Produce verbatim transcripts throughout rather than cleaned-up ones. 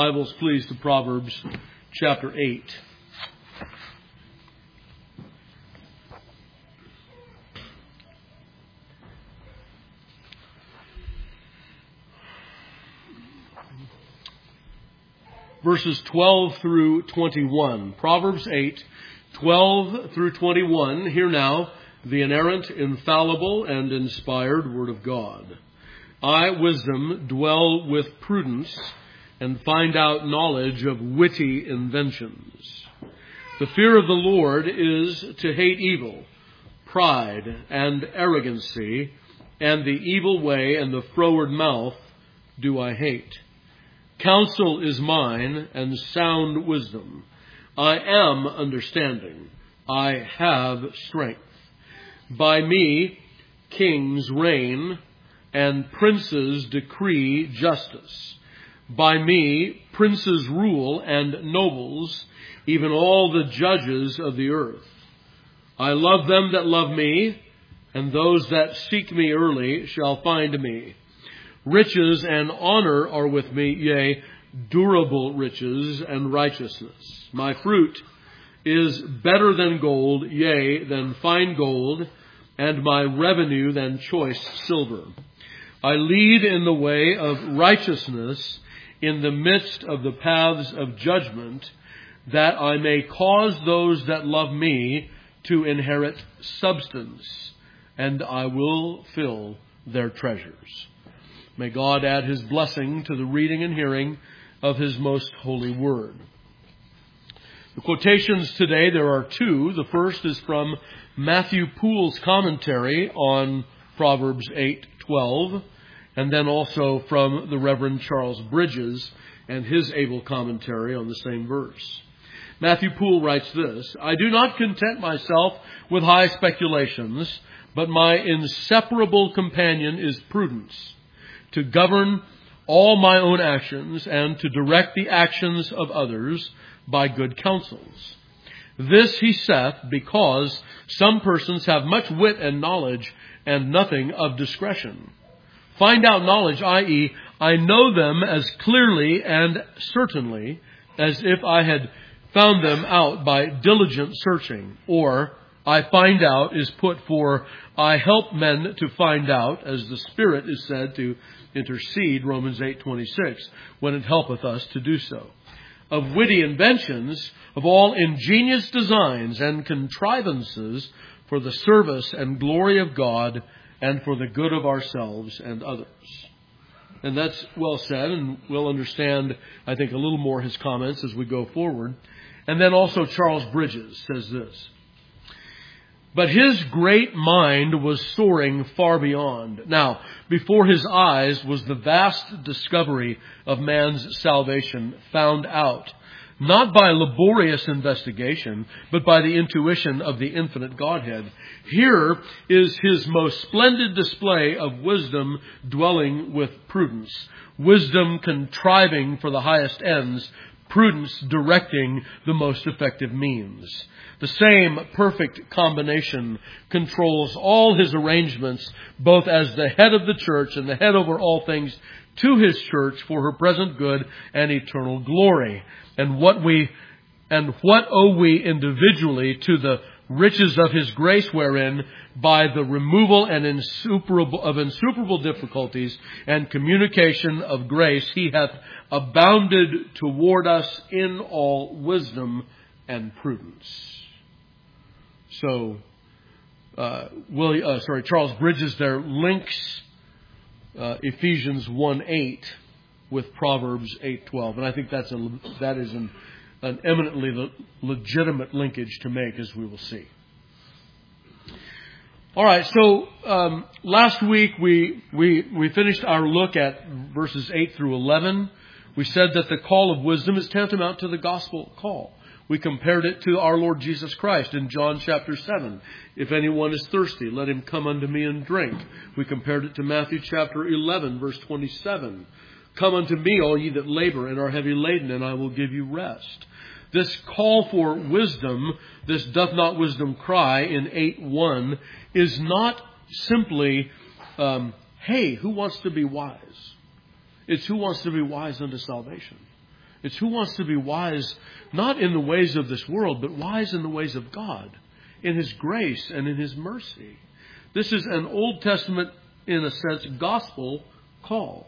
Bibles, please, to Proverbs chapter eight. Verses twelve through twenty-one. Proverbs eight, twelve through twenty-one. Hear now the inerrant, infallible, and inspired Word of God. I, wisdom, dwell with prudence, and find out knowledge of witty inventions. The fear of the Lord is to hate evil, pride and arrogancy, and the evil way and the froward mouth do I hate. Counsel is mine, and sound wisdom. I am understanding. I have strength. By me kings reign, and princes decree justice. By me princes rule, and nobles, even all the judges of the earth. I love them that love me, and those that seek me early shall find me. Riches and honor are with me, yea, durable riches and righteousness. My fruit is better than gold, yea, than fine gold, and my revenue than choice silver. I lead in the way of righteousness in the midst of the paths of judgment, that I may cause those that love me to inherit substance, and I will fill their treasures. May God add His blessing to the reading and hearing of His most holy word. The quotations today, there are two. The first is from Matthew Poole's commentary on Proverbs eight twelve, and then also from the Reverend Charles Bridges and his able commentary on the same verse. Matthew Poole writes this: I do not content myself with high speculations, but my inseparable companion is prudence, to govern all my own actions and to direct the actions of others by good counsels. This he saith because some persons have much wit and knowledge and nothing of discretion. Find out knowledge, that is, I know them as clearly and certainly as if I had found them out by diligent searching. Or, I find out is put for, I help men to find out, as the Spirit is said to intercede, Romans eight twenty-six, when it helpeth us to do so. Of witty inventions, of all ingenious designs and contrivances for the service and glory of God, and for the good of ourselves and others. And that's well said, and we'll understand, I think, a little more his comments as we go forward. And then also Charles Bridges says this: but his great mind was soaring far beyond. Now, before his eyes was the vast discovery of man's salvation found out, not by laborious investigation, but by the intuition of the infinite Godhead. Here is his most splendid display of wisdom dwelling with prudence. Wisdom contriving for the highest ends, prudence directing the most effective means. The same perfect combination controls all his arrangements, both as the head of the church and the head over all things to his church for her present good and eternal glory. And what we and what owe we individually to the riches of his grace, wherein by the removal and insuperable of insuperable difficulties and communication of grace he hath abounded toward us in all wisdom and prudence. So, uh, William, uh, sorry, Charles Bridges there links uh, Ephesians one eight with Proverbs eight twelve, and I think that's a that is an, an eminently le- legitimate linkage to make, as we will see. All right, so um, last week we we we finished our look at verses eight through eleven. We said that the call of wisdom is tantamount to the gospel call. We compared it to our Lord Jesus Christ in John chapter seven. If anyone is thirsty, let him come unto me and drink. We compared it to Matthew chapter eleven, verse twenty-seven. Come unto me, all ye that labor and are heavy laden, and I will give you rest. This call for wisdom, this doth not wisdom cry in eight one, is not simply, um, hey, who wants to be wise? It's who wants to be wise unto salvation. It's who wants to be wise, not in the ways of this world, but wise in the ways of God, in His grace and in His mercy. This is an Old Testament, in a sense, gospel call.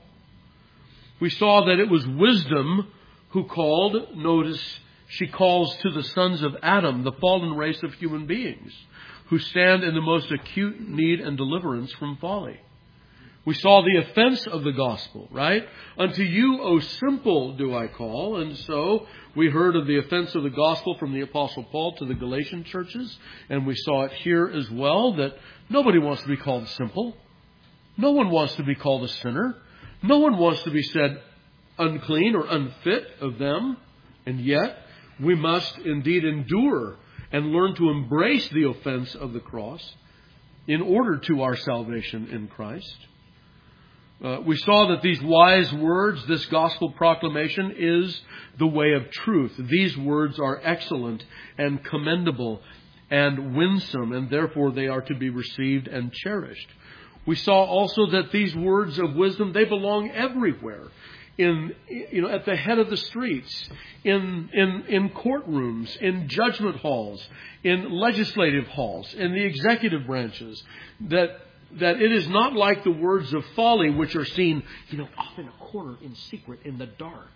We saw that it was wisdom who called. Notice she calls to the sons of Adam, the fallen race of human beings, who stand in the most acute need and deliverance from folly. We saw the offense of the gospel, right? Unto you, O simple, do I call. And so we heard of the offense of the gospel from the Apostle Paul to the Galatian churches. And we saw it here as well, that nobody wants to be called simple. No one wants to be called a sinner. No one wants to be said unclean or unfit of them. And yet we must indeed endure and learn to embrace the offense of the cross in order to our salvation in Christ. Uh, we saw that these wise words, this gospel proclamation, is the way of truth. These words are excellent and commendable and winsome, and therefore they are to be received and cherished. We saw also that these words of wisdom, they belong everywhere. In, you know, at the head of the streets, in, in, in courtrooms, in judgment halls, in legislative halls, in the executive branches, that That it is not like the words of folly, which are seen, you know, off in a corner in secret in the dark.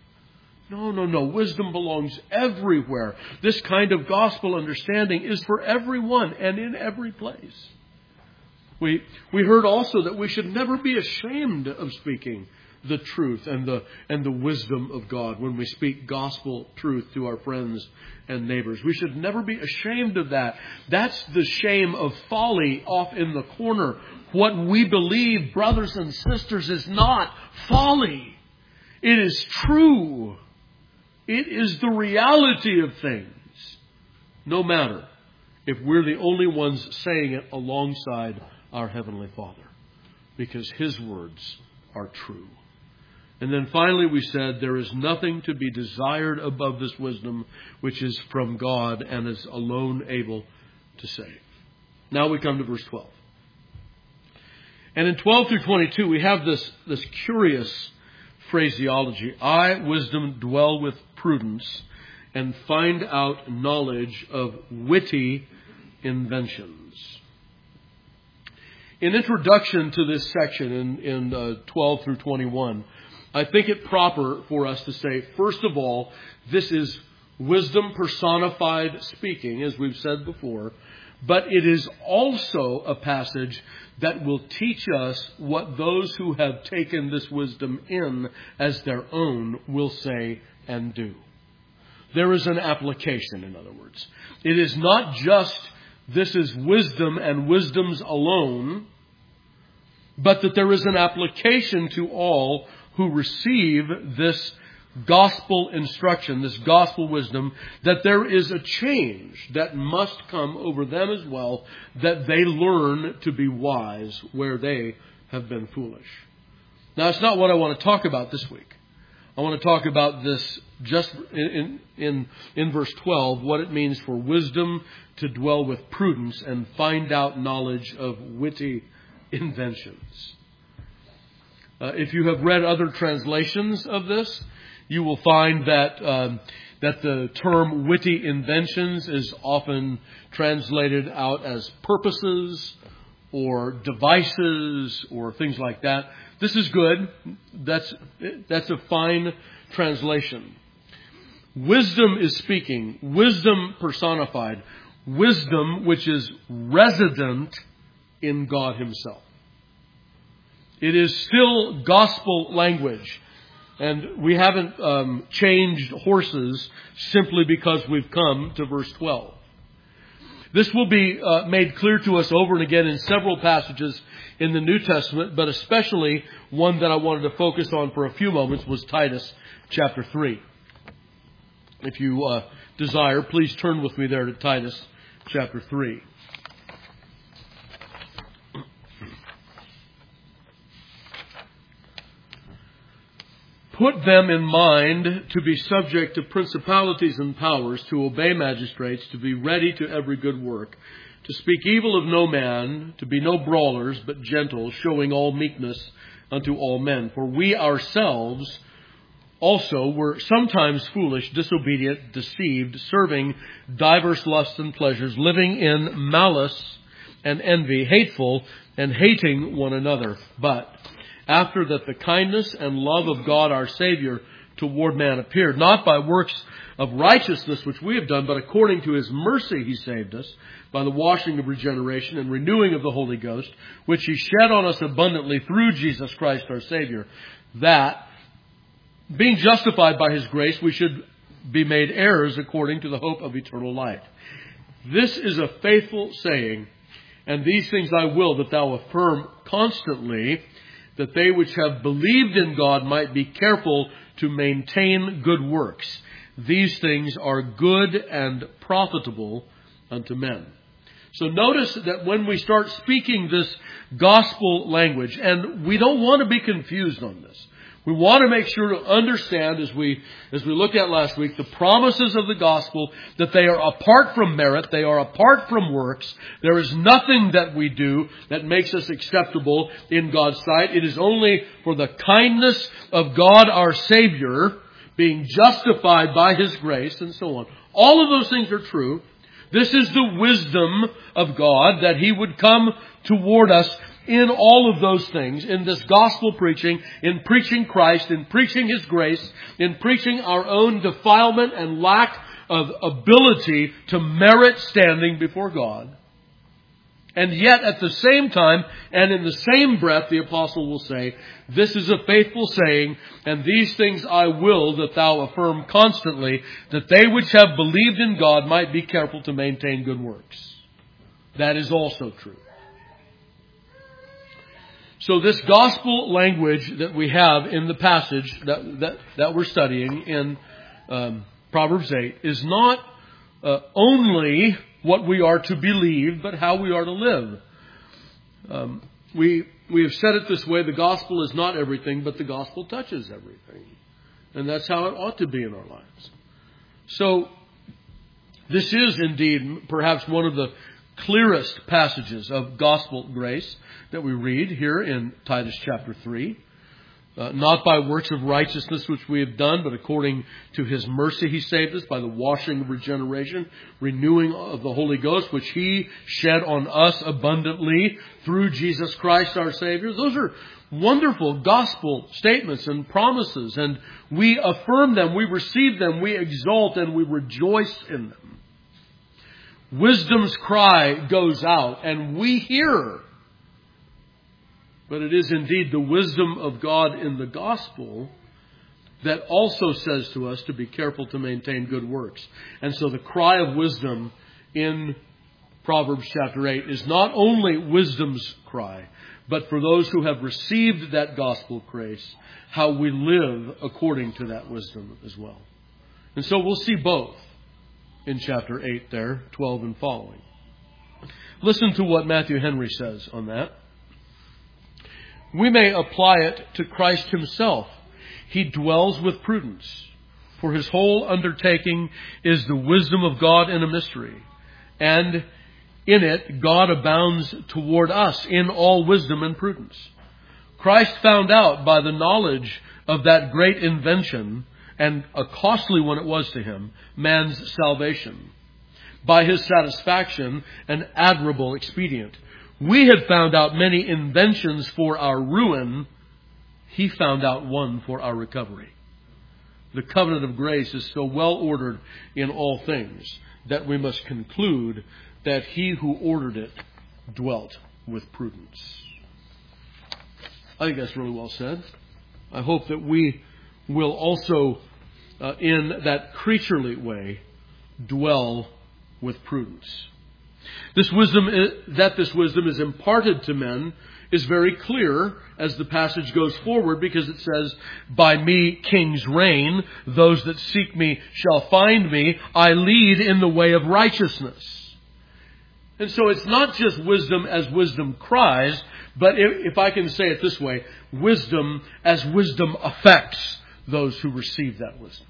No, no, no. Wisdom belongs everywhere. This kind of gospel understanding is for everyone and in every place. We, we heard also that we should never be ashamed of speaking the truth and the and the wisdom of God when we speak gospel truth to our friends and neighbors. We should never be ashamed of that. That's the shame of folly off in the corner. What we believe, brothers and sisters, is not folly. It is true. It is the reality of things. No matter if we're the only ones saying it alongside our Heavenly Father, because His words are true. And then finally we said there is nothing to be desired above this wisdom, which is from God and is alone able to save. Now we come to verse twelve. And in twelve through twenty-two we have this, this curious phraseology. I, wisdom, dwell with prudence and find out knowledge of witty inventions. In introduction to this section in, in uh, twelve through twenty-one, I think it proper for us to say, first of all, this is wisdom personified speaking, as we've said before, but it is also a passage that will teach us what those who have taken this wisdom in as their own will say and do. There is an application, in other words. It is not just this is wisdom and wisdom's alone, but that there is an application to all who receive this gospel instruction, this gospel wisdom, that there is a change that must come over them as well, that they learn to be wise where they have been foolish. Now, it's not what I want to talk about this week. I want to talk about this just in, in, in verse twelve, what it means for wisdom to dwell with prudence and find out knowledge of witty inventions. Uh, if you have read other translations of this, you will find that um, that the term witty inventions is often translated out as purposes or devices or things like that. This is good. That's that's a fine translation. Wisdom is speaking. Wisdom personified. Wisdom which is resident in God Himself. It is still gospel language. And we haven't um, changed horses simply because we've come to verse twelve. This will be uh, made clear to us over and again in several passages in the New Testament, but especially one that I wanted to focus on for a few moments was Titus chapter three. If you uh, desire, please turn with me there to Titus chapter three. Put them in mind to be subject to principalities and powers, to obey magistrates, to be ready to every good work, to speak evil of no man, to be no brawlers, but gentle, showing all meekness unto all men. For we ourselves also were sometimes foolish, disobedient, deceived, serving diverse lusts and pleasures, living in malice and envy, hateful and hating one another. But after that the kindness and love of God our Savior toward man appeared, not by works of righteousness which we have done, but according to His mercy He saved us, by the washing of regeneration and renewing of the Holy Ghost, which He shed on us abundantly through Jesus Christ our Savior, that, being justified by His grace, we should be made heirs according to the hope of eternal life. This is a faithful saying, and these things I will that thou affirm constantly, that they which have believed in God might be careful to maintain good works. These things are good and profitable unto men. So notice that when we start speaking this gospel language, and we don't want to be confused on this. We want to make sure to understand, as we as we looked at last week, the promises of the gospel, that they are apart from merit, they are apart from works. There is nothing that we do that makes us acceptable in God's sight. It is only for the kindness of God our Savior, being justified by His grace, and so on. All of those things are true. This is the wisdom of God, that He would come toward us in all of those things, in this gospel preaching, in preaching Christ, in preaching His grace, in preaching our own defilement and lack of ability to merit standing before God. And yet at the same time, and in the same breath, the apostle will say, this is a faithful saying, and these things I will that thou affirm constantly, that they which have believed in God might be careful to maintain good works. That is also true. So this gospel language that we have in the passage that that, that we're studying in um, Proverbs eight is not uh, only what we are to believe, but how we are to live. Um, we we have said it this way: the gospel is not everything, but the gospel touches everything, and that's how it ought to be in our lives. So this is indeed perhaps one of the clearest passages of gospel grace that we read here in Titus chapter three. Uh, not by works of righteousness which we have done, but according to His mercy He saved us by the washing of regeneration, renewing of the Holy Ghost, which He shed on us abundantly through Jesus Christ our Savior. Those are wonderful gospel statements and promises, and we affirm them, we receive them, we exalt and we rejoice in them. Wisdom's cry goes out, and we hear. But it is indeed the wisdom of God in the gospel that also says to us to be careful to maintain good works. And so the cry of wisdom in Proverbs chapter eight is not only wisdom's cry, but for those who have received that gospel grace, how we live according to that wisdom as well. And so we'll see both in chapter eight there, twelve and following. Listen to what Matthew Henry says on that. We may apply it to Christ Himself. He dwells with prudence, for His whole undertaking is the wisdom of God in a mystery. And in it, God abounds toward us in all wisdom and prudence. Christ found out by the knowledge of that great invention, and a costly one it was to Him, man's salvation. By His satisfaction, an admirable expedient. We had found out many inventions for our ruin. He found out one for our recovery. The covenant of grace is so well ordered in all things that we must conclude that He who ordered it dwelt with prudence. I think that's really well said. I hope that we will also, uh, in that creaturely way, dwell with prudence. This wisdom, that this wisdom is imparted to men, is very clear as the passage goes forward, because it says, by me kings reign, those that seek me shall find me, I lead in the way of righteousness. And so it's not just wisdom as wisdom cries, but if, if I can say it this way, wisdom as wisdom affects those who receive that wisdom.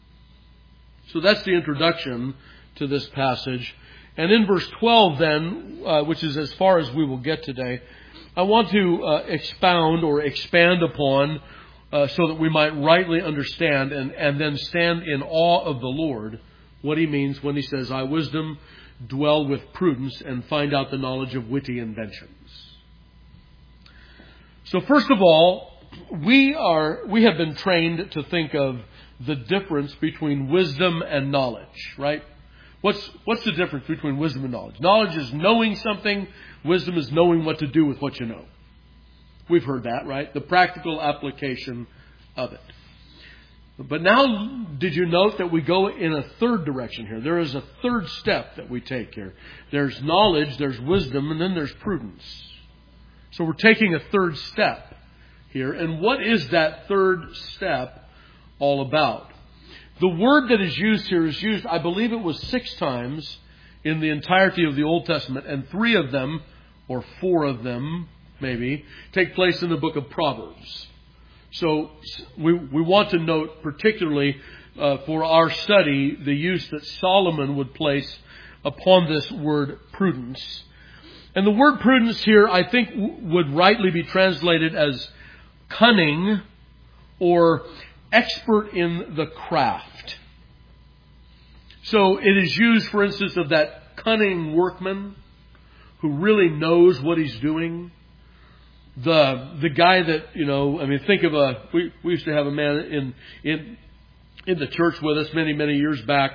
So that's the introduction to this passage. And in verse twelve then, uh, which is as far as we will get today, I want to uh, expound or expand upon uh, so that we might rightly understand and, and then stand in awe of the Lord, what he means when he says, I, wisdom, dwell with prudence and find out the knowledge of witty inventions. So first of all, we are we have been trained to think of the difference between wisdom and knowledge, right? What's what's the difference between wisdom and knowledge? Knowledge is knowing something. Wisdom is knowing what to do with what you know. We've heard that, right? The practical application of it. But now, did you note that we go in a third direction here? There is a third step that we take here. There's knowledge, there's wisdom, and then there's prudence. So we're taking a third step here. And what is that third step all about? The word that is used here is used, I believe it was six times in the entirety of the Old Testament, and three of them, or four of them, maybe, take place in the book of Proverbs. So we we want to note particularly uh, for our study the use that Solomon would place upon this word prudence. And the word prudence here, I think, w- would rightly be translated as cunning or expert in the craft. So it is used, for instance, of that cunning workman who really knows what he's doing. The the guy that, you know, I mean, think of a, we, we used to have a man in, in, in the church with us many, many years back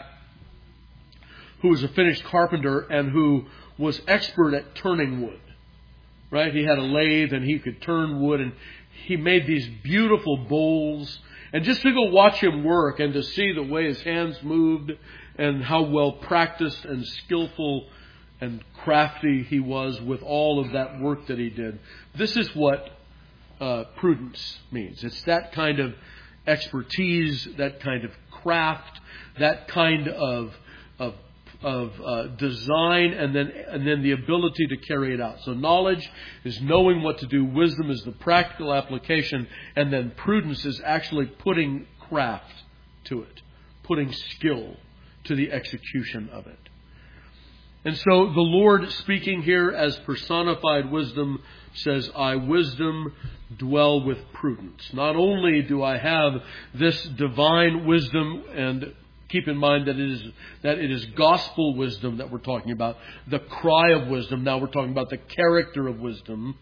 who was a finished carpenter and who was expert at turning wood, right? He had a lathe and he could turn wood, and he made these beautiful bowls. And just to go watch him work and to see the way his hands moved and how well practiced and skillful and crafty he was with all of that work that he did. This is what uh, prudence means. It's that kind of expertise, that kind of craft, that kind of of, of uh, design, and then and then the ability to carry it out. So knowledge is knowing what to do. Wisdom is the practical application, and then prudence is actually putting craft to it, putting skill to the execution of it. And so the Lord, speaking here as personified wisdom, says, I, wisdom, dwell with prudence. Not only do I have this divine wisdom, and keep in mind that it is that it is gospel wisdom that we're talking about, the cry of wisdom. Now we're talking about the character of wisdom.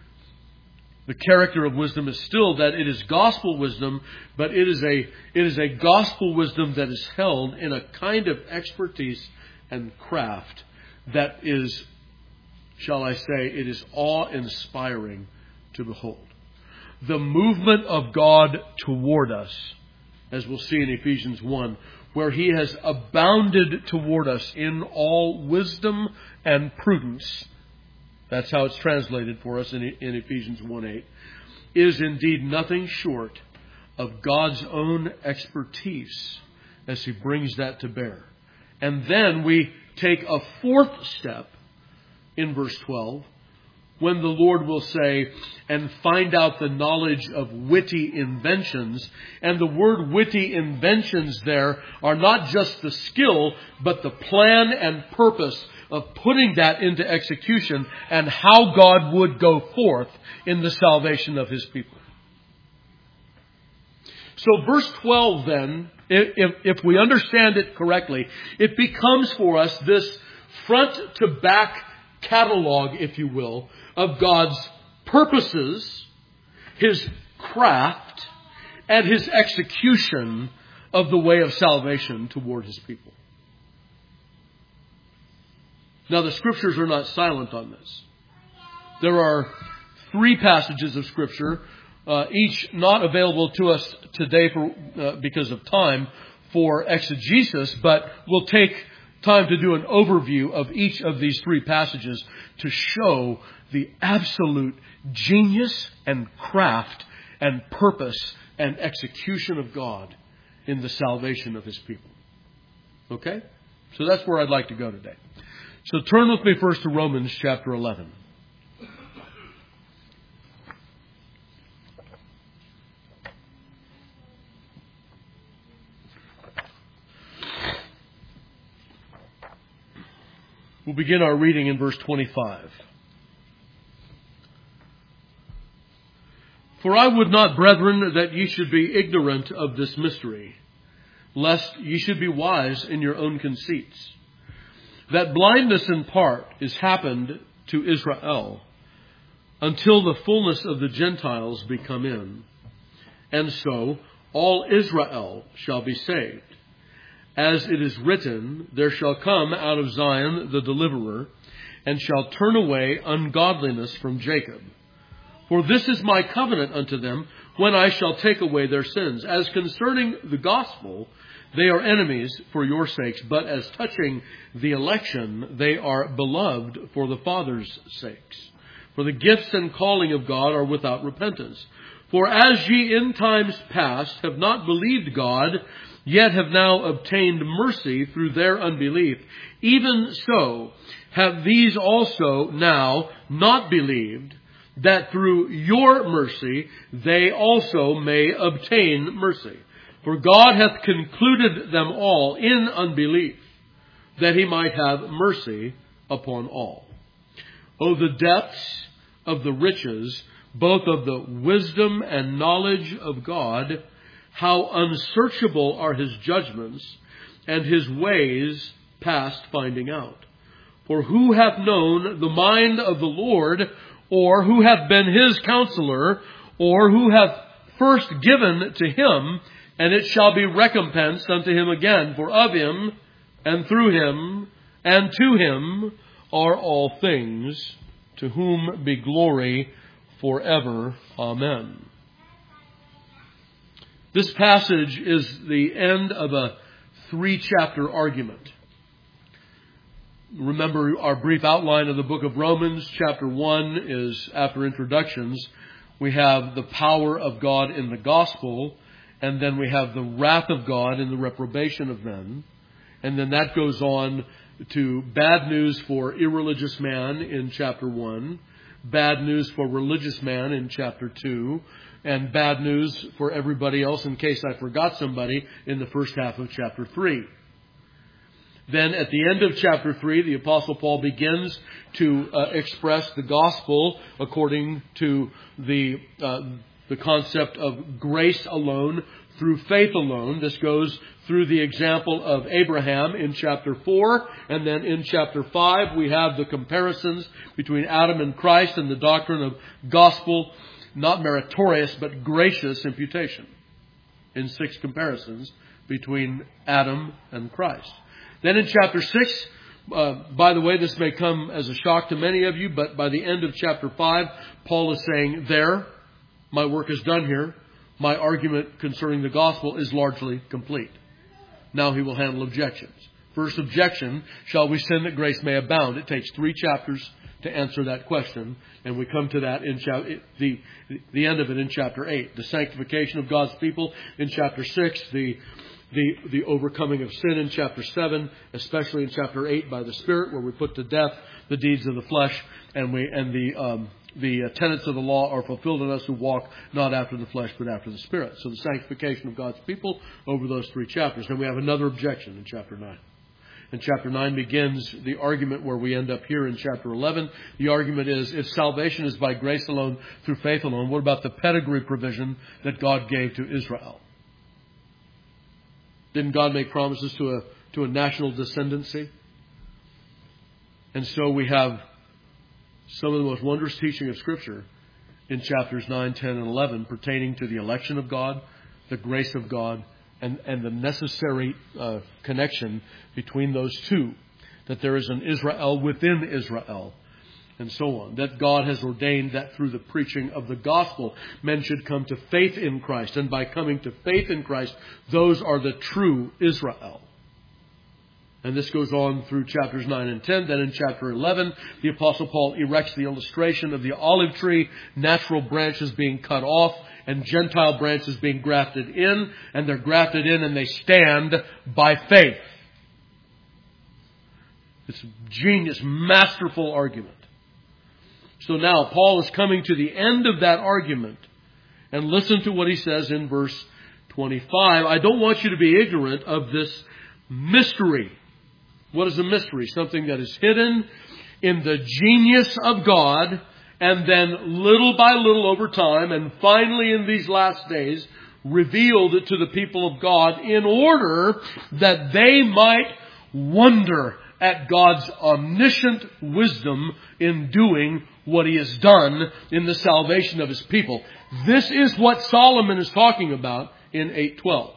The character of wisdom is still that it is gospel wisdom, but it is a it is a gospel wisdom that is held in a kind of expertise and craft that is, shall I say, it is awe-inspiring to behold. The movement of God toward us, as we'll see in Ephesians one, where He has abounded toward us in all wisdom and prudence. That's how it's translated for us in, in Ephesians one eight, is indeed nothing short of God's own expertise as He brings that to bear. And then we take a fourth step in verse twelve, when the Lord will say, and find out the knowledge of witty inventions. And the word witty inventions there are not just the skill, but the plan and purpose of putting that into execution and how God would go forth in the salvation of His people. So verse twelve then, if, if we understand it correctly, it becomes for us this front to back catalog, if you will, of God's purposes, His craft, and His execution of the way of salvation toward His people. Now, the Scriptures are not silent on this. There are three passages of Scripture, uh, each not available to us today for uh, because of time for exegesis, but we'll take time to do an overview of each of these three passages to show the absolute genius and craft and purpose and execution of God in the salvation of His people. Okay? So that's where I'd like to go today. So turn with me first to Romans chapter eleven. We'll begin our reading in verse twenty-five. For I would not, brethren, that ye should be ignorant of this mystery, lest ye should be wise in your own conceits. That blindness in part is happened to Israel, until the fullness of the Gentiles be come in. And so all Israel shall be saved. As it is written, there shall come out of Zion the deliverer, and shall turn away ungodliness from Jacob. For this is my covenant unto them, when I shall take away their sins. As concerning the gospel, they are enemies for your sakes, but as touching the election, they are beloved for the Father's sakes. For the gifts and calling of God are without repentance. For as ye in times past have not believed God, yet have now obtained mercy through their unbelief, even so have these also now not believed, that through your mercy they also may obtain mercy. For God hath concluded them all in unbelief, that he might have mercy upon all. O the depths of the riches, both of the wisdom and knowledge of God, how unsearchable are his judgments, and his ways past finding out. For who hath known the mind of the Lord, or who hath been his counselor, or who hath first given to him, and it shall be recompensed unto him again. For of him, and through him, and to him are all things, to whom be glory forever. Amen. This passage is the end of a three-chapter argument. Remember our brief outline of the book of Romans. Chapter one is, after introductions, we have the power of God in the gospel, and then we have the wrath of God in the reprobation of men. And then that goes on to bad news for irreligious man in chapter one, bad news for religious man in chapter two, and bad news for everybody else, in case I forgot somebody, in the first half of chapter three. Then at the end of chapter three, the Apostle Paul begins to uh, express the gospel according to the uh, the concept of grace alone, through faith alone. This goes through the example of Abraham in chapter four. And then in chapter five, we have the comparisons between Adam and Christ and the doctrine of gospel, not meritorious, but gracious imputation, in six comparisons between Adam and Christ. Then in chapter six, uh, by the way, this may come as a shock to many of you, but by the end of chapter five, Paul is saying, there, my work is done here. My argument concerning the gospel is largely complete. Now he will handle objections. First objection, shall we sin that grace may abound? It takes three chapters to answer that question, and we come to that in cha- the the end of it in chapter eight. The sanctification of God's people in chapter six, the The, the overcoming of sin in chapter seven, especially in chapter eight by the Spirit, where we put to death the deeds of the flesh, and we and the um, the uh, tenets of the law are fulfilled in us who walk not after the flesh but after the Spirit. So the sanctification of God's people over those three chapters. Then we have another objection in chapter nine. And chapter nine begins the argument where we end up here in chapter eleven. The argument is, if salvation is by grace alone, through faith alone, what about the pedigree provision that God gave to Israel? Didn't God make promises to a to a national descendancy? And so we have some of the most wondrous teaching of Scripture in chapters nine, ten, and eleven pertaining to the election of God, the grace of God, and, and the necessary uh, connection between those two. That there is an Israel within Israel, and so on. That God has ordained that through the preaching of the gospel, men should come to faith in Christ. And by coming to faith in Christ, those are the true Israel. And this goes on through chapters nine and ten. Then in chapter eleven, the Apostle Paul erects the illustration of the olive tree, natural branches being cut off, and Gentile branches being grafted in. And they're grafted in and they stand by faith. It's a genius, masterful argument. So now Paul is coming to the end of that argument. And listen to what he says in verse twenty-five. I don't want you to be ignorant of this mystery. What is a mystery? Something that is hidden in the genius of God and then little by little over time, and finally in these last days, revealed it to the people of God in order that they might wonder at God's omniscient wisdom in doing what He has done in the salvation of His people. This is what Solomon is talking about in eight twelve.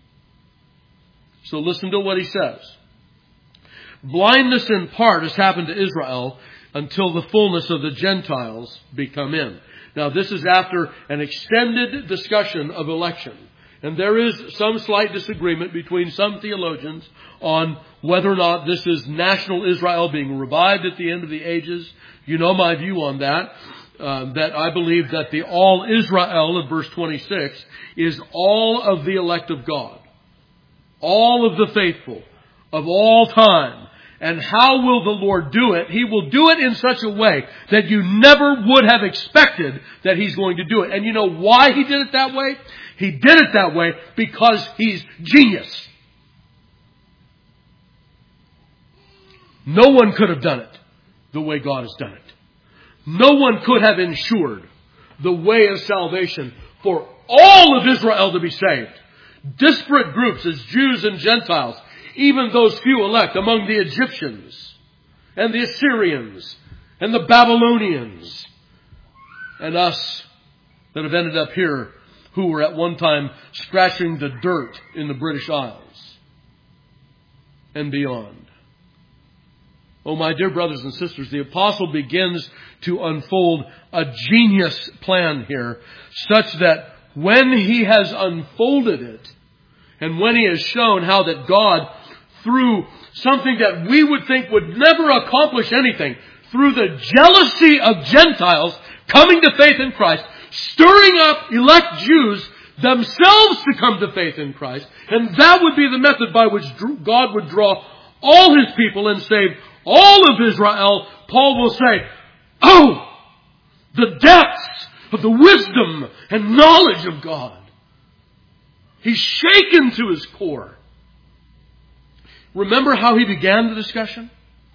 So listen to what he says. Blindness in part has happened to Israel until the fullness of the Gentiles be come in. Now this is after an extended discussion of election. And there is some slight disagreement between some theologians on whether or not this is national Israel being revived at the end of the ages. You know my view on that. Uh, that I believe that the all Israel of verse twenty-six is all of the elect of God. All of the faithful of all time. And how will the Lord do it? He will do it in such a way that you never would have expected that He's going to do it. And you know why He did it that way? He did it that way because He's genius. No one could have done it the way God has done it. No one could have ensured the way of salvation for all of Israel to be saved. Disparate groups as Jews and Gentiles, even those few elect among the Egyptians and the Assyrians and the Babylonians and us that have ended up here who were at one time scratching the dirt in the British Isles and beyond. Oh, my dear brothers and sisters, the apostle begins to unfold a genius plan here, such that when he has unfolded it, and when he has shown how that God, through something that we would think would never accomplish anything, through the jealousy of Gentiles coming to faith in Christ, stirring up elect Jews themselves to come to faith in Christ, and that would be the method by which God would draw all His people and save all of Israel. Paul will say, oh, the depths of the wisdom and knowledge of God. He's shaken to his core. Remember how he began the discussion?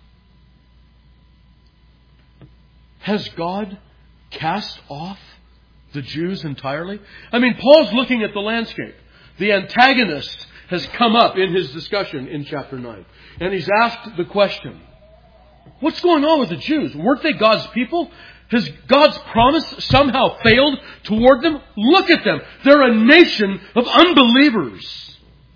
Has God cast off the Jews entirely? I mean, Paul's looking at the landscape. The antagonist has come up in his discussion in chapter nine. And he's asked the question, what's going on with the Jews? Weren't they God's people? Has God's promise somehow failed toward them? Look at them. They're a nation of unbelievers.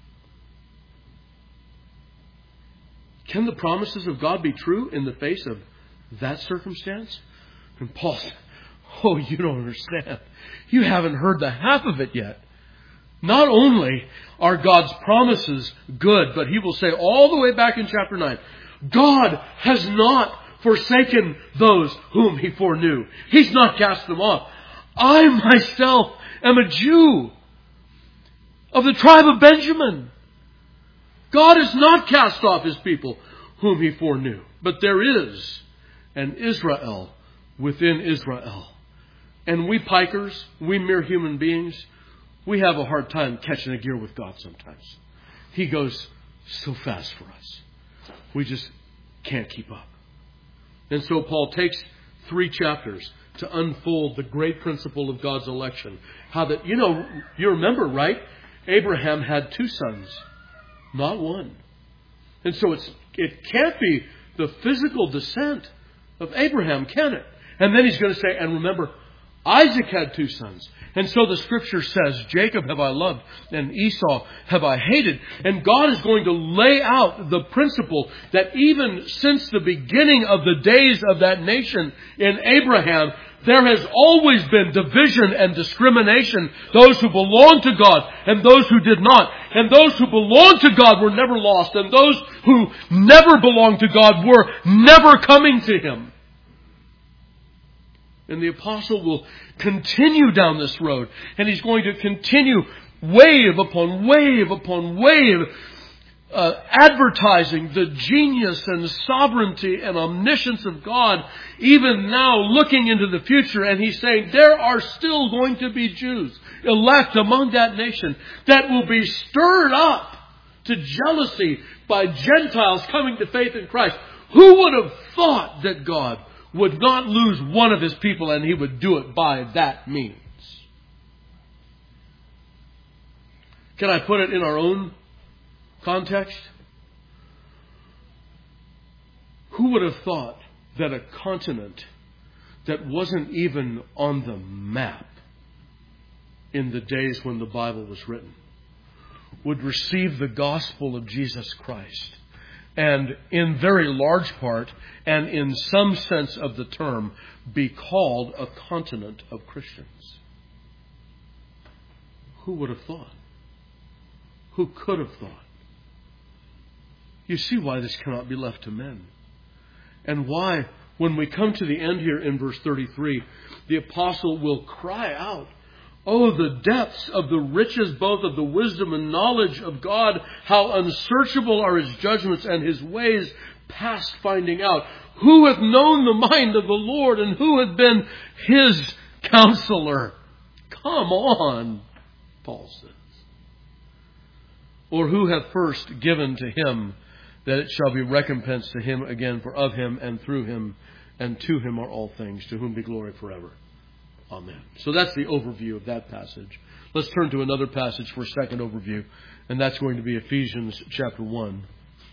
Can the promises of God be true in the face of that circumstance? And Paul said, oh, you don't understand. You haven't heard the half of it yet. Not only are God's promises good, but he will say all the way back in chapter nine, God has not forsaken those whom He foreknew. He's not cast them off. I myself am a Jew of the tribe of Benjamin. God has not cast off His people whom He foreknew. But there is an Israel within Israel. And we pikers, we mere human beings, we have a hard time catching a gear with God sometimes. He goes so fast for us. We just can't keep up. And so Paul takes three chapters to unfold the great principle of God's election. How that, you know, you remember, right? Abraham had two sons, not one. And so it's it can't be the physical descent of Abraham, can it? And then he's going to say, and remember, Isaac had two sons. And so the scripture says, Jacob have I loved and Esau have I hated. And God is going to lay out the principle that even since the beginning of the days of that nation in Abraham, there has always been division and discrimination. Those who belonged to God and those who did not. And those who belonged to God were never lost. And those who never belonged to God were never coming to Him. And the apostle will continue down this road. And he's going to continue wave upon wave upon wave, uh, advertising the genius and sovereignty and omniscience of God, even now looking into the future. And he's saying there are still going to be Jews elect among that nation that will be stirred up to jealousy by Gentiles coming to faith in Christ. Who would have thought that God would not lose one of his people, and he would do it by that means. Can I put it in our own context? Who would have thought that a continent that wasn't even on the map in the days when the Bible was written would receive the gospel of Jesus Christ, and in very large part, and in some sense of the term, be called a continent of Christians? Who would have thought? Who could have thought? You see why this cannot be left to men. And why, when we come to the end here in verse thirty-three, the apostle will cry out, "Oh, the depths of the riches both of the wisdom and knowledge of God! How unsearchable are His judgments and His ways past finding out! Who hath known the mind of the Lord, and who hath been His counselor?" Come on, Paul says. "Or who hath first given to Him, that it shall be recompensed to Him again, for of Him and through Him and to Him are all things, to whom be glory forever. Amen." So that's the overview of that passage. Let's turn to another passage for a second overview, and that's going to be Ephesians chapter one.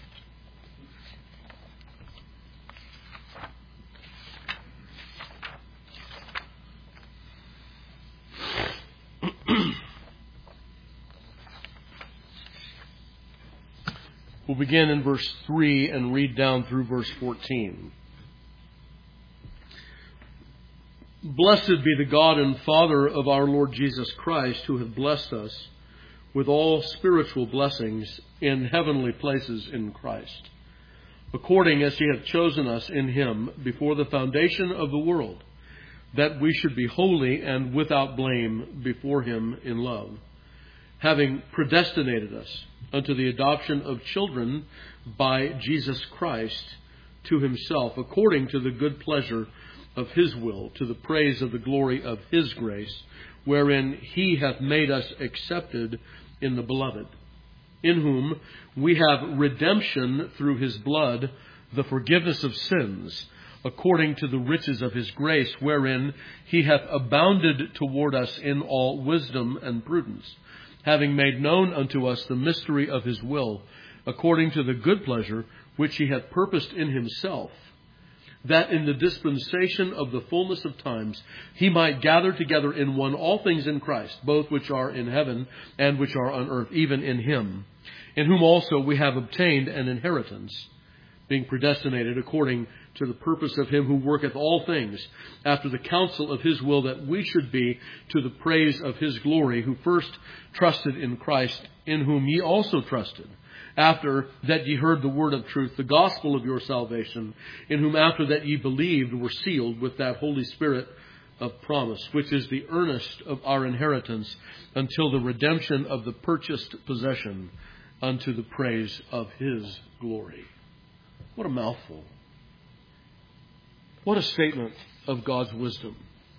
We'll begin in verse three and read down through verse fourteen. "Blessed be the God and Father of our Lord Jesus Christ, who hath blessed us with all spiritual blessings in heavenly places in Christ, according as He hath chosen us in Him before the foundation of the world, that we should be holy and without blame before Him in love, having predestinated us unto the adoption of children by Jesus Christ to Himself, according to the good pleasure of His will, to the praise of the glory of His grace, wherein He hath made us accepted in the Beloved, in whom we have redemption through His blood, the forgiveness of sins, according to the riches of His grace, wherein He hath abounded toward us in all wisdom and prudence, having made known unto us the mystery of His will, according to the good pleasure which He hath purposed in Himself, that in the dispensation of the fullness of times He might gather together in one all things in Christ, both which are in heaven and which are on earth, even in Him, in whom also we have obtained an inheritance, being predestinated according to the purpose of Him who worketh all things, after the counsel of His will, that we should be to the praise of His glory, who first trusted in Christ, in whom ye also trusted, after that ye heard the word of truth, the gospel of your salvation, in whom after that ye believed were sealed with that Holy Spirit of promise, which is the earnest of our inheritance, until the redemption of the purchased possession, unto the praise of His glory." What a mouthful. What a statement of God's wisdom.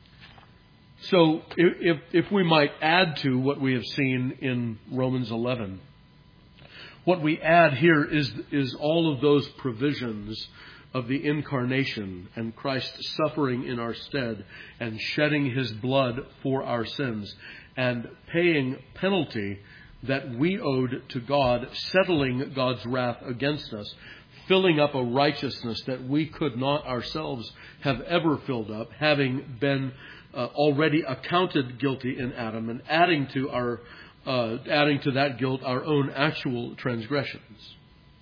So if, if we might add to what we have seen in Romans eleven, what we add here is, is all of those provisions of the incarnation and Christ suffering in our stead and shedding His blood for our sins and paying penalty that we owed to God, settling God's wrath against us, filling up a righteousness that we could not ourselves have ever filled up, having been uh, already accounted guilty in Adam, and adding to our uh, adding to that guilt our own actual transgressions.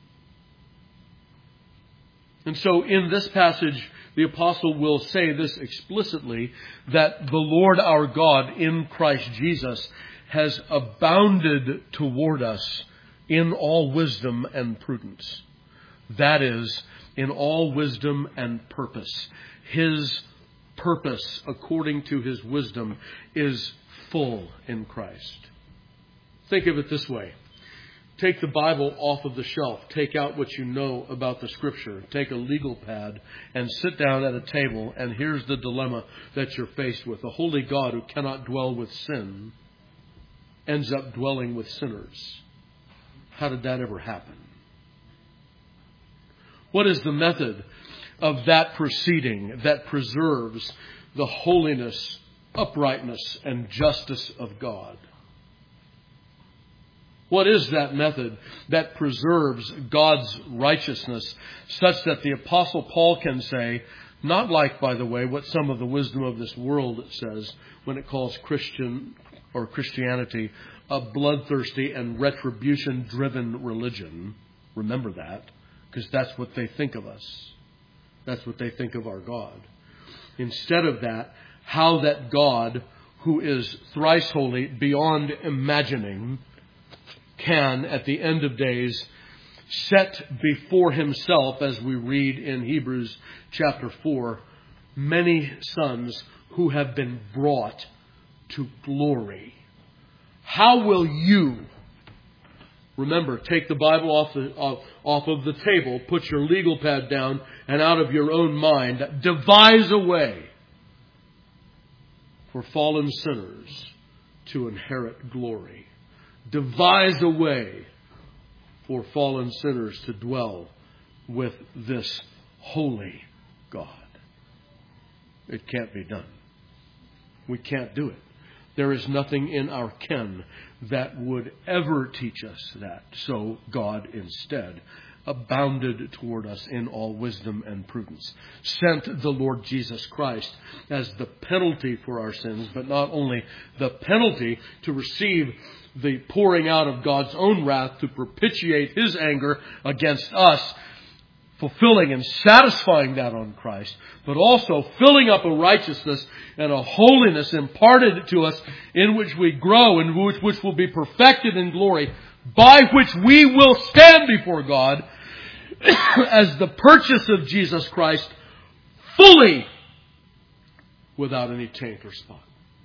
And so in this passage, the apostle will say this explicitly, that the Lord our God in Christ Jesus has abounded toward us in all wisdom and prudence. That is, in all wisdom and purpose. His purpose, according to His wisdom, is full in Christ. Think of it this way. Take the Bible off of the shelf. Take out what you know about the Scripture. Take a legal pad and sit down at a table, and here's the dilemma that you're faced with. A holy God who cannot dwell with sin ends up dwelling with sinners. How did that ever happen? What is the method of that proceeding that preserves the holiness, uprightness, and justice of God? What is that method that preserves God's righteousness such that the Apostle Paul can say, not like, by the way, what some of the wisdom of this world says when it calls Christian or Christianity a bloodthirsty and retribution-driven religion. Remember that, because that's what they think of us. That's what they think of our God. Instead of that, how that God, who is thrice holy beyond imagining, can, at the end of days, set before himself, as we read in Hebrews chapter four, many sons who have been brought to glory. How will you, remember, take the Bible off, the, off, off of the table, put your legal pad down, and out of your own mind, devise a way for fallen sinners to inherit glory. Devise a way for fallen sinners to dwell with this holy God. It can't be done. We can't do it. There is nothing in our ken that would ever teach us that. So God instead abounded toward us in all wisdom and prudence, sent the Lord Jesus Christ as the penalty for our sins, but not only the penalty to receive the pouring out of God's own wrath to propitiate his anger against us, fulfilling and satisfying that on Christ, but also filling up a righteousness and a holiness imparted to us in which we grow and which, which will be perfected in glory, by which we will stand before God as the purchase of Jesus Christ, fully without any taint or spot.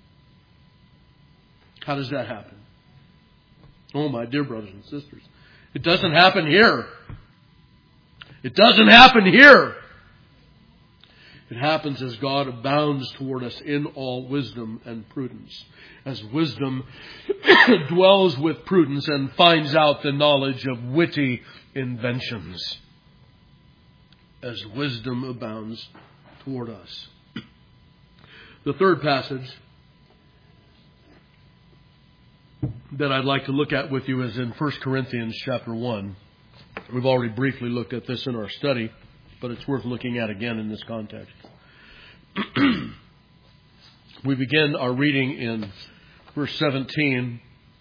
How does that happen? Oh, my dear brothers and sisters, it doesn't happen here. It doesn't happen here. It happens as God abounds toward us in all wisdom and prudence. As wisdom dwells with prudence and finds out the knowledge of witty inventions. As wisdom abounds toward us. The third passage that I'd like to look at with you is in First Corinthians chapter one. We've already briefly looked at this in our study, but it's worth looking at again in this context. We begin our reading in verse seventeen.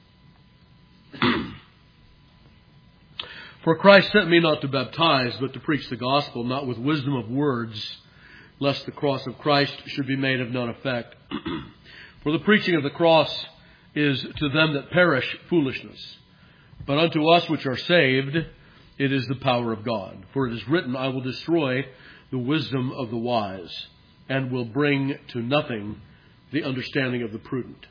For Christ sent me not to baptize, but to preach the gospel, not with wisdom of words, lest the cross of Christ should be made of none effect. For the preaching of the cross is to them that perish foolishness, but unto us which are saved it is the power of God. For it is written, I will destroy the wisdom of the wise, and will bring to nothing the understanding of the prudent.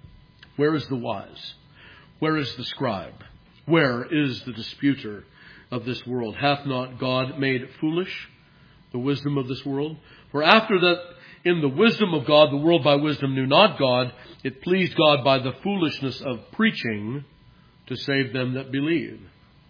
Where is the wise? Where is the scribe? Where is the disputer of this world? Hath not God made foolish the wisdom of this world? For after that, in the wisdom of God, the world by wisdom knew not God, it pleased God by the foolishness of preaching to save them that believe.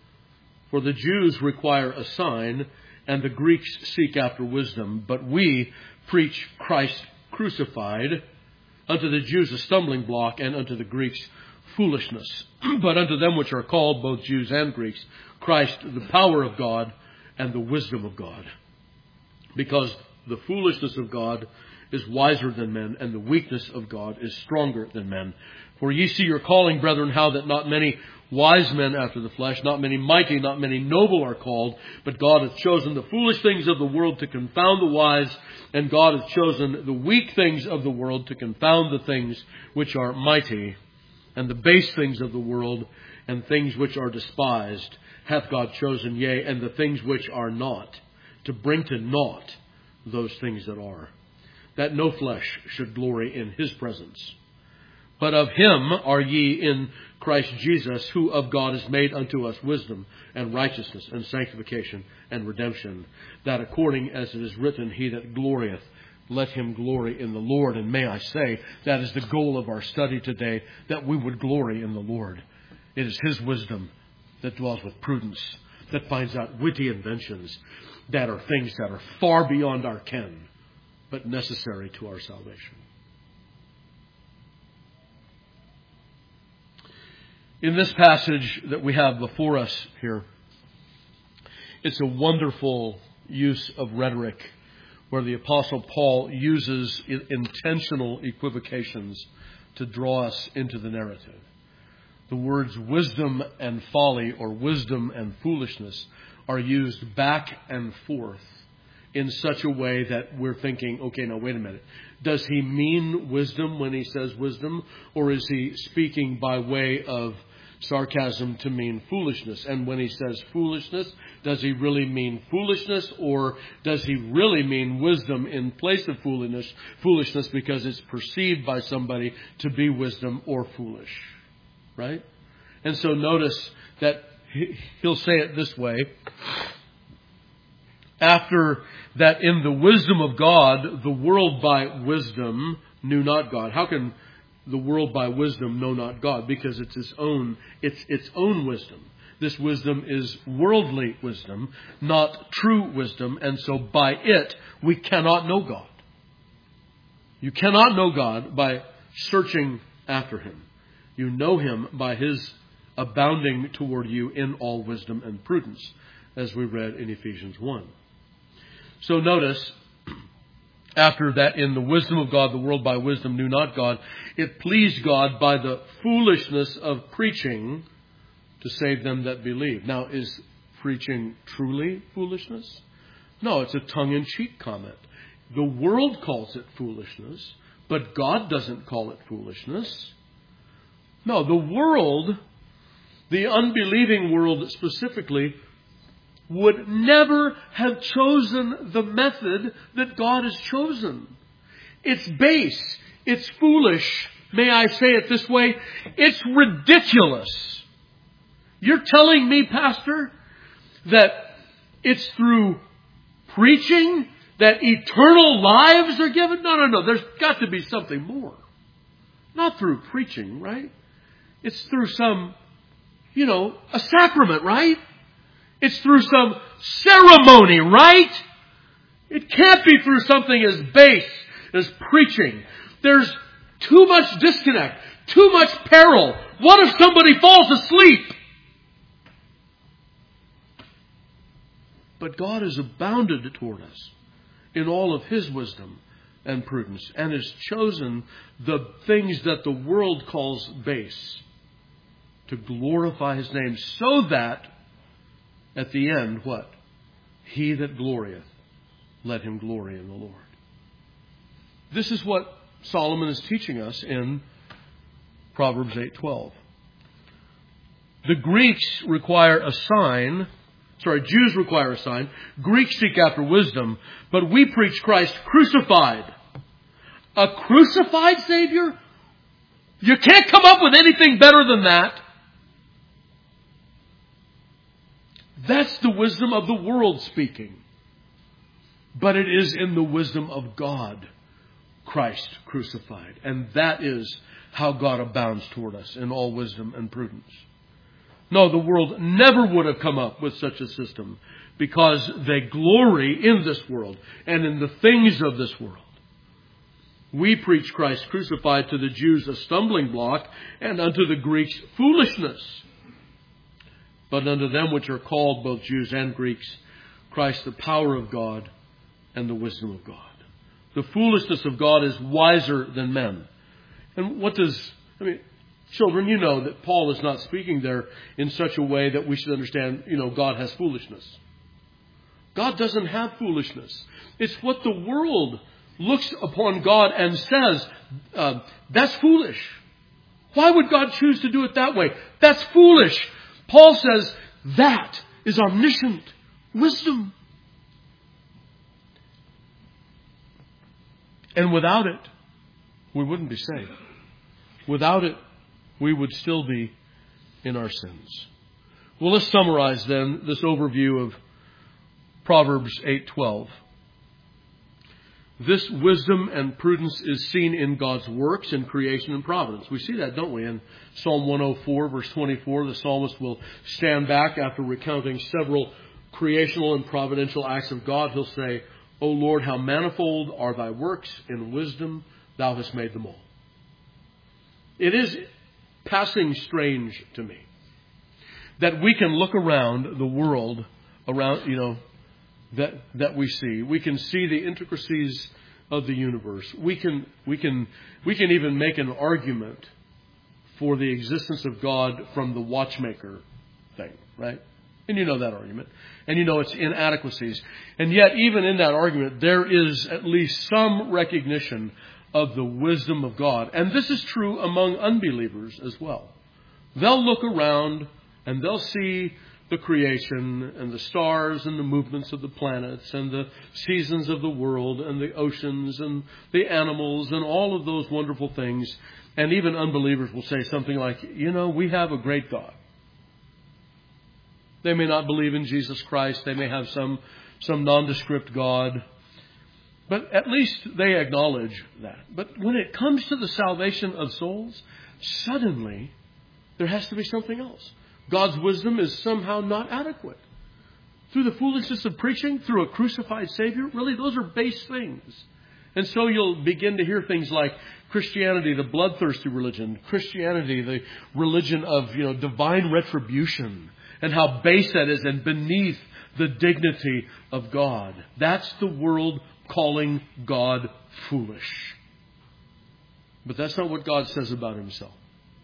For the Jews require a sign, and the Greeks seek after wisdom. But we preach Christ crucified, unto the Jews a stumbling block, and unto the Greeks foolishness. But unto them which are called, both Jews and Greeks, Christ the power of God and the wisdom of God. Because the foolishness of God is wiser than men, and the weakness of God is stronger than men. For ye see your calling, brethren, how that not many wise men after the flesh, not many mighty, not many noble are called, but God hath chosen the foolish things of the world to confound the wise, and God hath chosen the weak things of the world to confound the things which are mighty, and the base things of the world, and things which are despised, hath God chosen, yea, and the things which are not, to bring to naught those things that are, that no flesh should glory in his presence. But of him are ye in Christ Jesus, who of God is made unto us wisdom and righteousness and sanctification and redemption, that according as it is written, he that glorieth, let him glory in the Lord. And may I say, that is the goal of our study today, that we would glory in the Lord. It is his wisdom that dwells with prudence, that finds out witty inventions that are things that are far beyond our ken, but necessary to our salvation. In this passage that we have before us here, it's a wonderful use of rhetoric where the Apostle Paul uses intentional equivocations to draw us into the narrative. The words wisdom and folly or wisdom and foolishness are used back and forth in such a way that we're thinking, okay, now wait a minute. Does he mean wisdom when he says wisdom? Or is he speaking by way of sarcasm to mean foolishness? And when he says foolishness, does he really mean foolishness? Or does he really mean wisdom in place of foolishness, foolishness because it's perceived by somebody to be wisdom or foolish? Right? And so notice that he'll say it this way. After that in the wisdom of God, the world by wisdom knew not God. How can the world by wisdom know not God? Because it's its own, it's its own wisdom. This wisdom is worldly wisdom, not true wisdom. And so by it, we cannot know God. You cannot know God by searching after Him. You know Him by His abounding toward you in all wisdom and prudence, as we read in Ephesians one. So notice, after that in the wisdom of God, the world by wisdom knew not God, it pleased God by the foolishness of preaching to save them that believe. Now, is preaching truly foolishness? No, it's a tongue-in-cheek comment. The world calls it foolishness, but God doesn't call it foolishness. No, the world, the unbelieving world specifically, would never have chosen the method that God has chosen. It's base. It's foolish. May I say it this way? It's ridiculous. You're telling me, Pastor, that it's through preaching that eternal lives are given? No, no, no. There's got to be something more. Not through preaching, right? It's through some, you know, a sacrament, right? It's through some ceremony, right? It can't be through something as base as preaching. There's too much disconnect, too much peril. What if somebody falls asleep? But God has abounded toward us in all of His wisdom and prudence and has chosen the things that the world calls base to glorify His name, so that at the end, what? He that glorieth, let him glory in the Lord. This is what Solomon is teaching us in Proverbs eight twelve. The Greeks require a sign. Sorry, Jews require a sign. Greeks seek after wisdom. But we preach Christ crucified. A crucified Savior? You can't come up with anything better than that. That's the wisdom of the world speaking. But it is in the wisdom of God, Christ crucified. And that is how God abounds toward us in all wisdom and prudence. No, the world never would have come up with such a system because they glory in this world and in the things of this world. We preach Christ crucified, to the Jews a stumbling block, and unto the Greeks foolishness. But unto them which are called, both Jews and Greeks, Christ the power of God and the wisdom of God. The foolishness of God is wiser than men. And what does, I mean, children, you know that Paul is not speaking there in such a way that we should understand, you know, God has foolishness. God doesn't have foolishness. It's what the world looks upon God and says, uh, that's foolish. Why would God choose to do it that way? That's foolish. Paul says that is omniscient wisdom. And without it, we wouldn't be saved. Without it, we would still be in our sins. Well, let's summarize then this overview of Proverbs eight twelve. This wisdom and prudence is seen in God's works in creation and providence. We see that, don't we? In Psalm one oh four, verse twenty-four, the psalmist will stand back after recounting several creational and providential acts of God. He'll say, O Lord, how manifold are thy works. In wisdom thou hast made them all. It is passing strange to me that we can look around the world around, you know, that that we see. We can see the intricacies of the universe. We can we can we can even make an argument for the existence of God from the watchmaker thing, right? And you know that argument. And you know its inadequacies. And yet, even in that argument, there is at least some recognition of the wisdom of God. And this is true among unbelievers as well. They'll look around and they'll see the creation and the stars and the movements of the planets and the seasons of the world and the oceans and the animals and all of those wonderful things. And even unbelievers will say something like, you know, we have a great God. They may not believe in Jesus Christ. They may have some, some nondescript God. But at least they acknowledge that. But when it comes to the salvation of souls, suddenly there has to be something else. God's wisdom is somehow not adequate. Through the foolishness of preaching, through a crucified Savior, really those are base things. And so you'll begin to hear things like Christianity, the bloodthirsty religion, Christianity, the religion of, you know, divine retribution, and how base that is and beneath the dignity of God. That's the world calling God foolish. But that's not what God says about himself.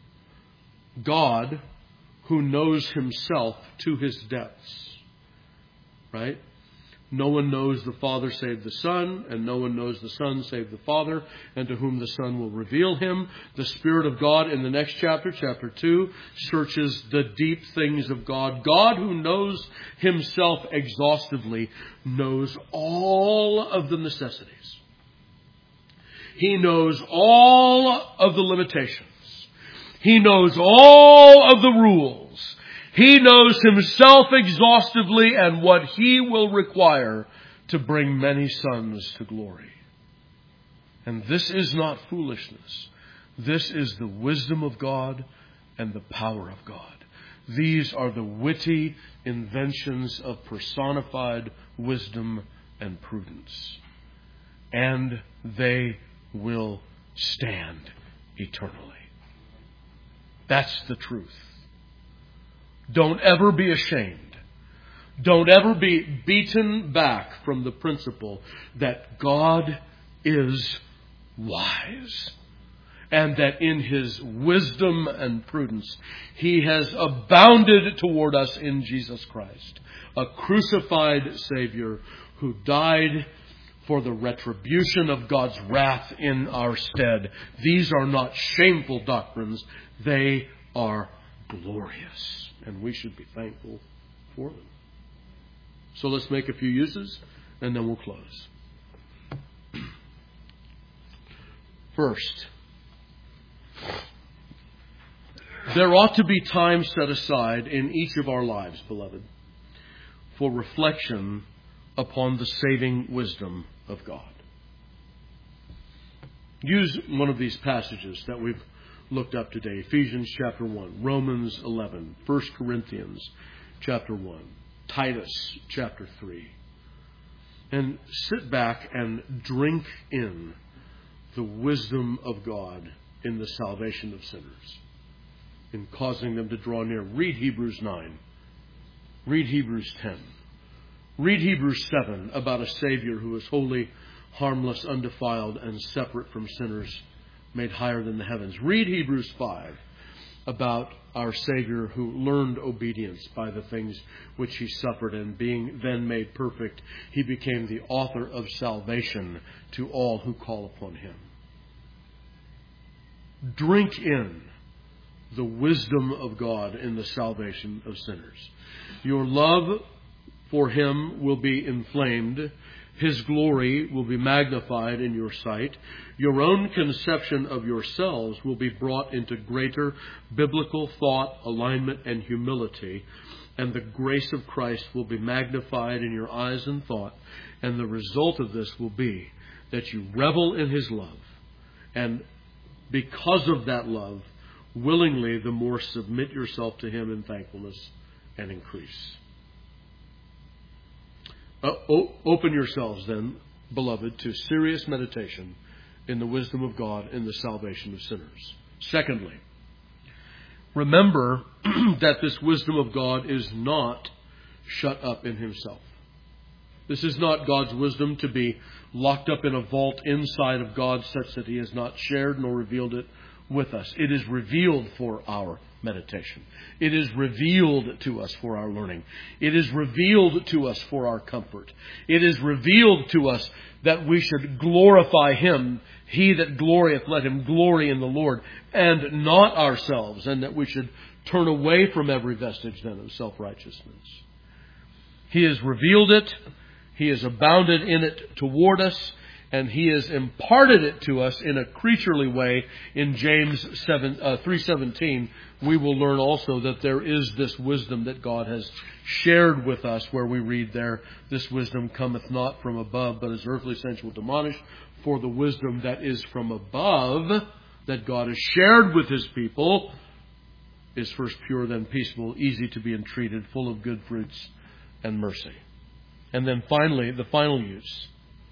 God, who knows himself to his depths, right? No one knows the Father save the Son, and no one knows the Son save the Father, and to whom the Son will reveal him. The Spirit of God in the next chapter, chapter two, searches the deep things of God. God, who knows himself exhaustively, knows all of the necessities. He knows all of the limitations. He knows all of the rules. He knows himself exhaustively and what he will require to bring many sons to glory. And this is not foolishness. This is the wisdom of God and the power of God. These are the witty inventions of personified wisdom and prudence. And they will stand eternally. That's the truth. Don't ever be ashamed. Don't ever be beaten back from the principle that God is wise. And that in his wisdom and prudence, he has abounded toward us in Jesus Christ, a crucified Savior who died for the retribution of God's wrath in our stead. These are not shameful doctrines. They are glorious. And we should be thankful for them. So let's make a few uses and then we'll close. First, there ought to be time set aside in each of our lives, beloved, for reflection upon the saving wisdom of God. Use one of these passages that we've looked up today. Ephesians chapter one, Romans eleven, First Corinthians chapter one, Titus chapter three. And sit back and drink in the wisdom of God in the salvation of sinners, in causing them to draw near. Read Hebrews nine. Read Hebrews ten. Read Hebrews seven about a Savior who is holy, harmless, undefiled, and separate from sinners, made higher than the heavens. Read Hebrews five about our Savior who learned obedience by the things which he suffered, and being then made perfect, he became the author of salvation to all who call upon him. Drink in the wisdom of God in the salvation of sinners. Your love for him will be inflamed. His glory will be magnified in your sight. Your own conception of yourselves will be brought into greater biblical thought, alignment, and humility. And the grace of Christ will be magnified in your eyes and thought. And the result of this will be that you revel in His love. And because of that love, willingly the more submit yourself to Him in thankfulness and increase. Uh, o- open yourselves then, beloved, to serious meditation in the wisdom of God in the salvation of sinners. Secondly, remember that this wisdom of God is not shut up in Himself. This is not God's wisdom to be locked up in a vault inside of God such that He has not shared nor revealed it with us. It is revealed for our meditation. It is revealed to us for our learning. It is revealed to us for our comfort. It is revealed to us that we should glorify Him. He that glorieth, let him glory in the Lord, and not ourselves, and that we should turn away from every vestige then of self-righteousness. He has revealed it. He has abounded in it toward us, and He has imparted it to us in a creaturely way. In James three seventeen, we will learn also that there is this wisdom that God has shared with us, where we read there, this wisdom cometh not from above, but is earthly, sensual, demonic. For the wisdom that is from above, that God has shared with His people, is first pure, then peaceable, easy to be entreated, full of good fruits and mercy. And then finally, the final use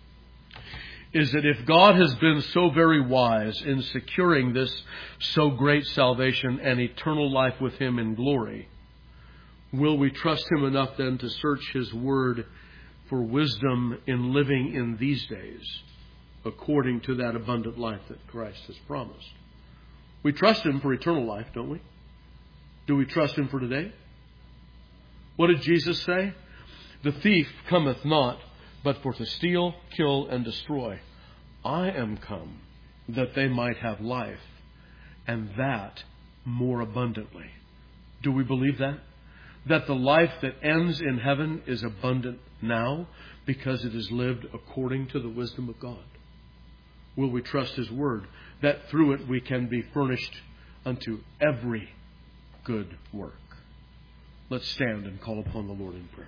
is that if God has been so very wise in securing this so great salvation and eternal life with Him in glory, will we trust Him enough then to search His Word for wisdom in living in these days according to that abundant life that Christ has promised? We trust Him for eternal life, don't we? Do we trust Him for today? What did Jesus say? The thief cometh not, but for to steal, kill, and destroy. I am come that they might have life, and that more abundantly. Do we believe that? That the life that ends in heaven is abundant now because it is lived according to the wisdom of God? Will we trust His Word, that through it we can be furnished unto every good work? Let's stand and call upon the Lord in prayer.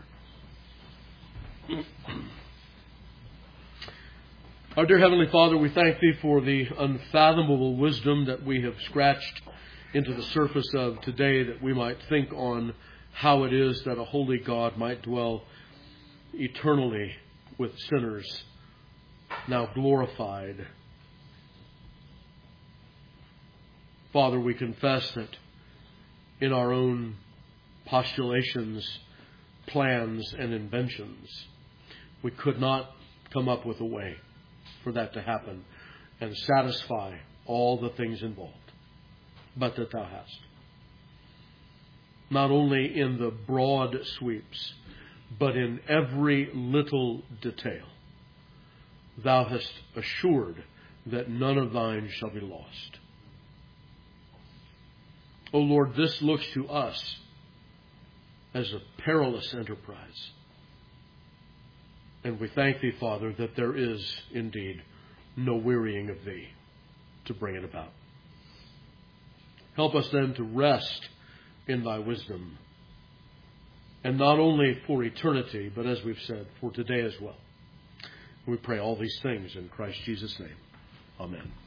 Our dear Heavenly Father, we thank Thee for the unfathomable wisdom that we have scratched into the surface of today, that we might think on how it is that a holy God might dwell eternally with sinners, now glorified. Father, we confess that in our own postulations, plans, and inventions, we could not come up with a way for that to happen and satisfy all the things involved, but that Thou hast. Not only in the broad sweeps, but in every little detail, Thou hast assured that none of Thine shall be lost. O Lord, this looks to us as a perilous enterprise. And we thank Thee, Father, that there is indeed no wearying of Thee to bring it about. Help us then to rest in Thy wisdom, and not only for eternity, but as we've said, for today as well. We pray all these things in Christ Jesus' name. Amen.